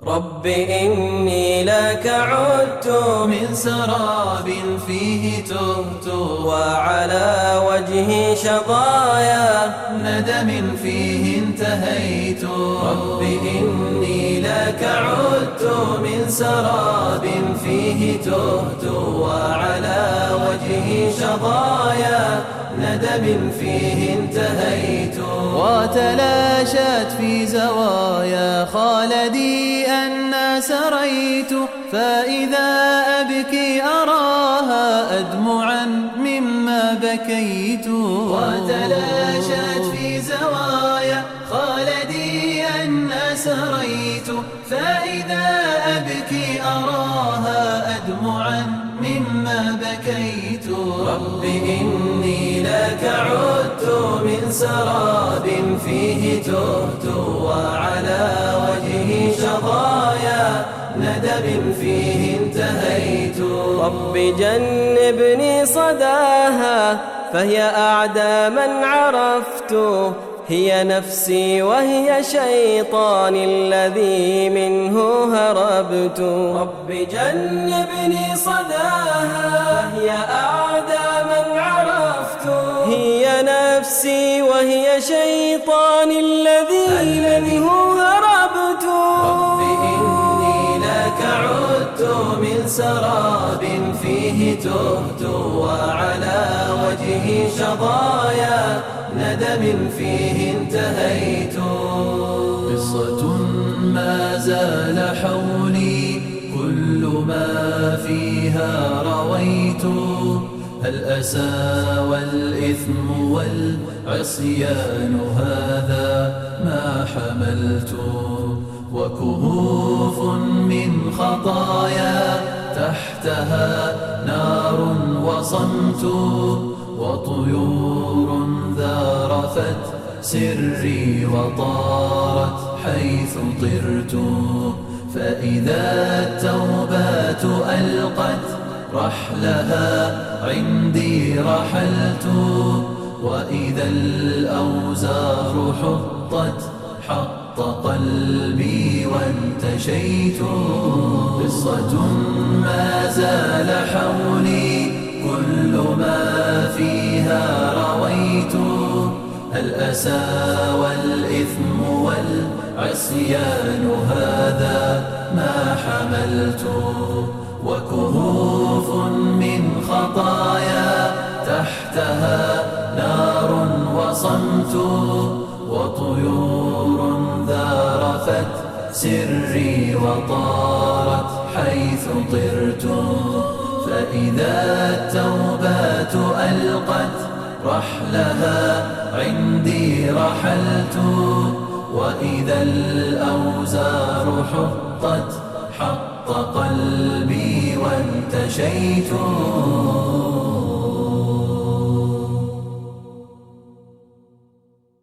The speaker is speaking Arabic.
رب إني لك عدت من سراب فيه تهت، وعلى وجهي شظايا ندم فيه انتهيت. رب إني لك عدت من سراب فيه تهت، وعلى وجهي شظايا ندم فيه انتهيت. وتلاشت في زوايا خالدي أن سريت، فإذا أبكي أراها أدمعا مما بكيت. وتلاشت في زوايا خالدي أن سريت، فإذا أبكي أراها أدمعا مما بكيت. رب إني لك عدت من سراب فيه تهت، وعلى وجهي شظايا ندم فيه انتهيت. رب جنبني صداها فهي أعدى من عرفت، هي نفسي وهي شيطاني الذي منه هربت. رب جنبني صداها هي أعدى من عرفت، هي نفسي وهي شيطاني الذي منه هربت. رب إني لك عدت من سراب فيه تهت، وعلى وجهي شظايا ندم فيه انتهيت. قصة ما زال حولي كل ما فيها رويت، الأسى والإثم والعصيان هذا ما حملت، وكهوف من خطايا تحتها نار وصمت، وطيور ذارفت سري وطارت حيث طرت. فإذا التوبات ألقت رحلها عندي رحلت، وإذا الأوزار حطت حط قلبي وانتشيت. قصة ما زال حولي كل ما فيها رويت، الأسى والإثم والعصيان هذا ما حملت، وكهوف من خطايا تحتها نار وصمت، وطيور ذارفت سري وطارت حيث طرت. فإذا التوبات ألقت رحلها عندي رحلت، وإذا الأوزار حطت حط قلبي وانتشيت.